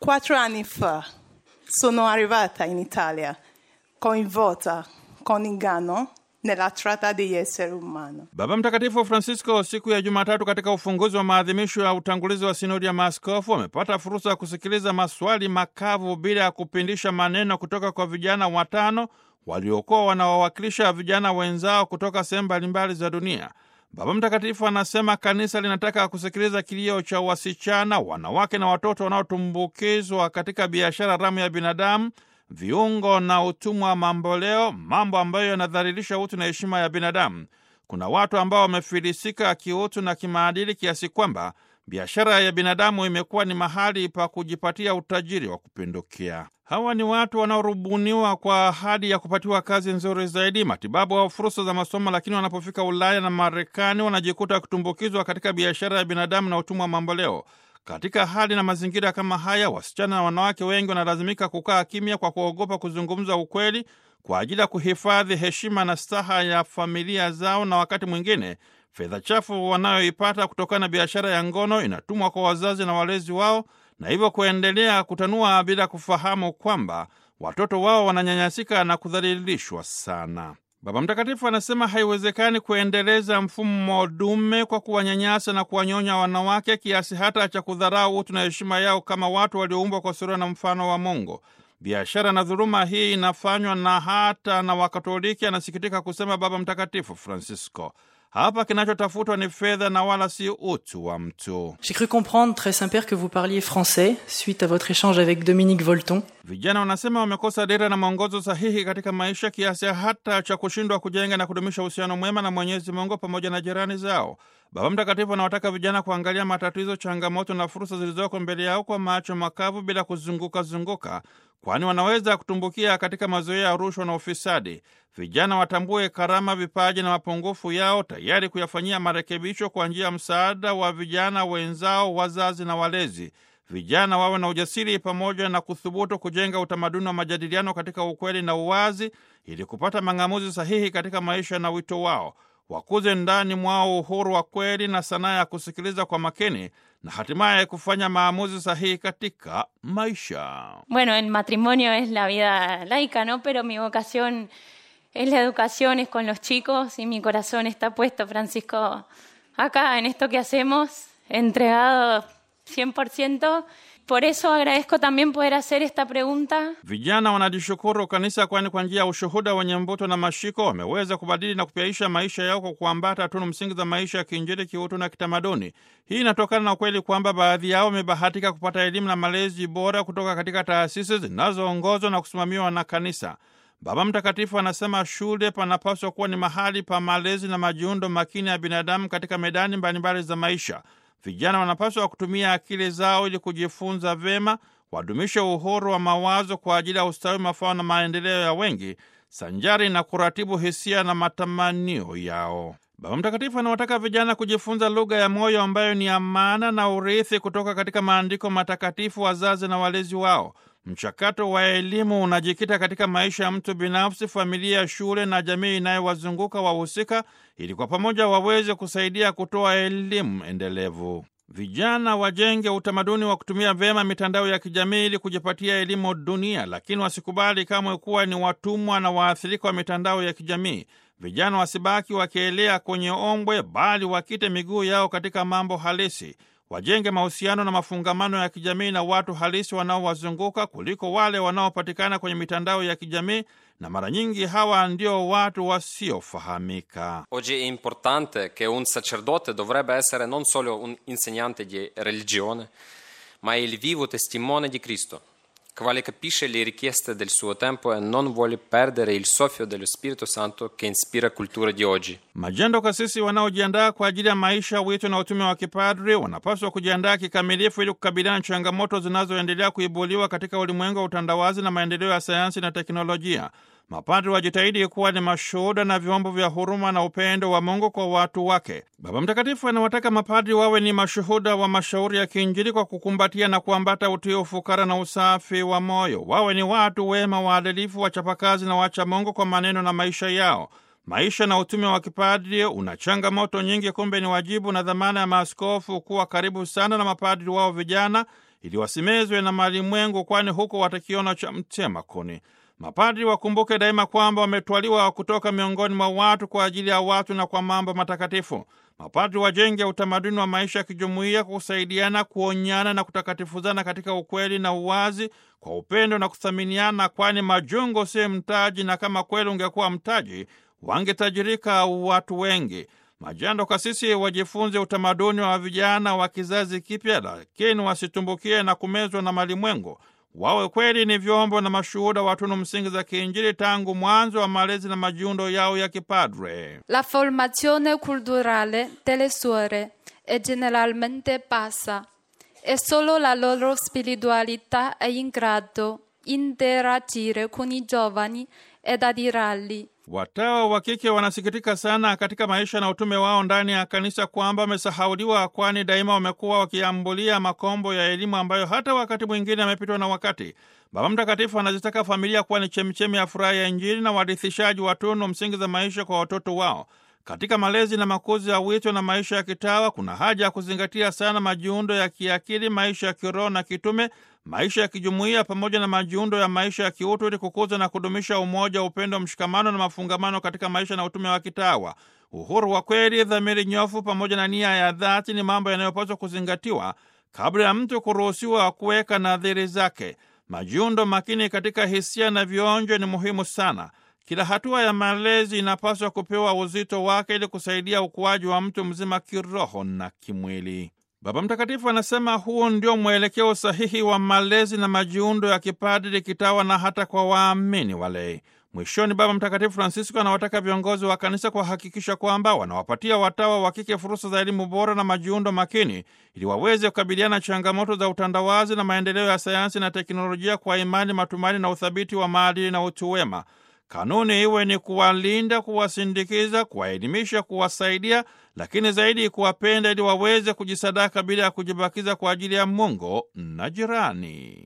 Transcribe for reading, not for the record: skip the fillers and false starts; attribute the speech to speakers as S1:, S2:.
S1: 4 anni fa sono arrivata in Italia coinvolta con inganno nella tratta di esseri umani.
S2: Baba Mtakatifu Francisco siku ya Jumatatu katika ufunguzi wa maadhimisho ya utangulizi wa sinodi ya maaskofu amepata fursa ya kusikiliza maswali makavu bila ya kupindisha maneno kutoka kwa vijana 5 waliokuwa wanawawakilisha vijana wenzao kutoka sehemu mbalimbali za dunia. Baba Mtakatifu anasema kanisa linataka kusikiliza kilio cha wasichana, wanawake na watoto wanaotumbukizwa katika biashara haramu ya binadamu, viungo na utumwa mamboleo, mambo ambayo yanadhalilisha utu na heshima ya binadamu. Kuna watu ambao wamefilisika kiutu na kimaadili kiasi kwamba biashara ya binadamu imekuwa ni mahali pa kujipatia utajiri wa kupindukia. Hawa ni watu wanaorubuniwa kwa ahadi ya kupatiwa kazi nzuri zaidi, matibabu au fursa za masomo, lakini wanapofika Ulaya na Marekani wanajikuta kutumbukizwa katika biashara ya binadamu na utumwa mamboleo. Katika hali na mazingira kama haya, wasichana na wanawake wengi wanalazimika kukaa kimya kwa kuogopa kuzungumza ukweli kwa ajili ya kuhifadhi heshima na staha ya familia zao, na wakati mwingine fedha chafu wanayoipata kutokana na biashara ya ngono inatumwa kwa wazazi na walezi wao, na hivyo kuendelea kutanua bila kufahamu kwamba watoto wao wananyanyasika na kudhalilishwa sana. Baba Mtakatifu anasema haiwezekani kuendeleza mfumo dume kwa kuwanyanyasa na kuwanyonya wanawake kiasi hata cha kudharau utu na heshima yao kama watu walioumbwa kwa sura na mfano wa Mungu. Biashara na dhuluma hii inafanywa na hata na Wakatoliki, anasikitika kusema Baba Mtakatifu Francisco. Hapa kinachotafutwa ni fedha na wala si utu wa mtu.
S3: J'ai cru comprendre, très Saint-Père, que vous parliez français suite à votre échange avec Dominique Volton.
S2: Vijana wanasema wamekosa dira na mwongozo sahihi katika maisha kiasi hata cha kushindwa kujenga na kudumisha uhusiano mwema na Mwenyezi Mungu pamoja na jirani zao. Baba Mtakatifu anawataka vijana kuangalia matatizo, changamoto na fursa zilizoko mbele yao kwa macho makavu bila kuzunguka, kwani wanaweza kutumbukia katika mazoea ya rushwa na ufisadi. Vijana watambue karama, vipaji na mapungufu yao, tayari kuyafanyia marekebisho kwa njia ya msaada wa vijana wenzao, wazazi na walezi. Vijana wawe na ujasiri pamoja na kuthubutu kujenga utamaduni wa majadiliano katika ukweli na uwazi, ili kupata mang'amuzi sahihi katika maisha na wito wao. Wakuze ndani mwao uhuru wa kweli na sanaa ya kusikiliza kwa makini, na hatimaye kufanya maamuzi sahihi katika maisha.
S4: Bueno, el matrimonio es la vida laica, ¿no? Pero mi vocación es la educación, es con los chicos, y mi corazón está puesto, Francisco, acá en esto que hacemos, entregado 100%. Por eso agradezco también poder hacer esta pregunta.
S2: Vijana wanalishukuru kanisa, kwani kwa njia ya ushuhuda wenye mvuto na mashiko wameweza kubadili na kupyaisha maisha yao kwa kuambata tunu msingi za maisha ya kiinjili, kiutu na kitamaduni. Hii inatokana na ukweli kwamba baadhi yao wamebahatika kupata elimu na malezi bora kutoka katika taasisi zinazoongozwa na kusimamiwa na kanisa. Baba Mtakatifu anasema shule panapaswa kuwa ni mahali pa malezi na majiundo makini ya binadamu katika medani mbalimbali za maisha. Vijana wanapaswa kutumia akili zao ili kujifunza vema, wadumishe uhuru wa mawazo kwa ajili ya ustawi, mafao na maendeleo ya wengi, sanjari na kuratibu hisia na matamanio yao. Baba Mtakatifu anawataka vijana kujifunza lugha ya moyo ambayo ni amana na urithi kutoka katika maandiko matakatifu, wazazi na walezi wao. Mchakato wa elimu unajikita katika maisha ya mtu binafsi, familia, shule na jamii inayowazunguka wahusika, ili kwa pamoja waweze kusaidia kutoa elimu endelevu. Vijana wajenge utamaduni wa kutumia vyema mitandao ya kijamii ili kujipatia elimu dunia, lakini wasikubali kamwe kuwa ni watumwa na waathirika wa mitandao ya kijamii. Vijana wasibaki wakielea kwenye ombwe, bali wakite miguu yao katika mambo halisi. Wajenge mahusiano na mafungamano ya kijamii na watu halisi wanaowazunguka kuliko wale wanaopatikana kwenye mitandao ya kijamii, na mara nyingi hawa ndio watu wasiofahamika.
S5: Oggi è importante che un sacerdote dovrebbe essere non solo un insegnante di religione, ma il vivo testimone di Cristo, quale capisce le richieste del suo tempo e non vuole perdere il soffio dello Spirito Santo che ispira cultura di oggi.
S2: Majando kasisi wanaojiandaa kwa ajili ya maisha, wito na utume wa kipadri wanapaswa kujiandaa kikamilifu ili kukabiliana na changamoto zinazoendelea kuibuliwa katika ulimwengu wa utandawazi na maendeleo ya sayansi na teknolojia. Mapadri wajitahidi kuwa ni mashuhuda na vyombo vya huruma na upendo wa Mungu kwa watu wake. Baba Mtakatifu anawataka mapadri wawe ni mashuhuda wa mashauri ya kiinjili kwa kukumbatia na kuambata utii, ufukara na usafi wa moyo. Wawe ni watu wema, waadilifu, wachapakazi na wacha Mungu kwa maneno na maisha yao. Maisha na utume wa kipadri una changamoto nyingi, kumbe ni wajibu na dhamana ya maaskofu kuwa karibu sana na mapadri wao vijana ili wasimezwe na malimwengu, kwani huko watakiona cha mtema kuni. Mapadri wakumbuke daima kwamba wametwaliwa kutoka miongoni mwa watu kwa ajili ya watu na kwa mambo matakatifu. Mapadri wajenge utamaduni wa maisha ya kijumuiya, kusaidiana, kuonyana na kutakatifuzana katika ukweli na uwazi, kwa upendo na kuthaminiana, kwani majungu si mtaji, na kama kweli ungekuwa mtaji wangetajirika watu wengi. Majando kasisi wajifunze utamaduni wa vijana wa kizazi kipya, lakini wasitumbukie na kumezwa na malimwengu. Wawe kweli ni vyombo na mashuhuda wa tunu msingi za kiinjili tangu mwanzo wa malezi na majiundo yao ya kipadre.
S6: La formazione culturale delle suore è generalmente bassa e solo la loro spiritualità è in grado di interagire con i giovani ed adirarli.
S2: Watawa wa kike wanasikitika sana katika maisha na utume wao ndani ya kanisa kwamba wamesahauliwa, kwani daima wamekuwa wakiambulia makombo ya elimu ambayo hata wakati mwingine yamepitwa na wakati. Baba Mtakatifu anazitaka familia kuwa ni chemichemi ya furaha ya Injili na uharithishaji wa tunu msingi za maisha kwa watoto wao. Katika malezi na makuzi ya wito na maisha ya kitawa, kuna haja ya kuzingatia sana majiundo ya kiakili, maisha ya kiroho na kitume, maisha ya kijumuiya pamoja na majiundo ya maisha ya kiutu, ili kukuza na kudumisha umoja, upendo, mshikamano na mafungamano katika maisha na utume wa kitawa. Uhuru wa kweli, dhamiri nyofu pamoja na nia ya dhati ni mambo yanayopaswa kuzingatiwa kabla ya mtu kuruhusiwa kuweka nadhiri zake. Majiundo makini katika hisia na vionjo ni muhimu sana. Kila hatua ya malezi inapaswa kupewa uzito wake ili kusaidia ukuaji wa mtu mzima kiroho na kimwili. Baba Mtakatifu anasema huu ndio mwelekeo sahihi wa malezi na majiundo ya kipadri, kitawa na hata kwa waamini walei. Mwishoni, Baba Mtakatifu Francisco anawataka viongozi wa kanisa kuhakikisha kwamba wanawapatia watawa wa kike fursa za elimu bora na majiundo makini ili waweze kukabiliana changamoto za utandawazi na maendeleo ya sayansi na teknolojia kwa imani, matumaini na uthabiti wa maadili na utu wema. Kanuni iwe ni kuwalinda, kuwasindikiza, kuwaelimisha, kuwasaidia, lakini zaidi kuwapenda ili waweze kujisadaka bila ya kujibakiza kwa ajili ya Mungu na jirani.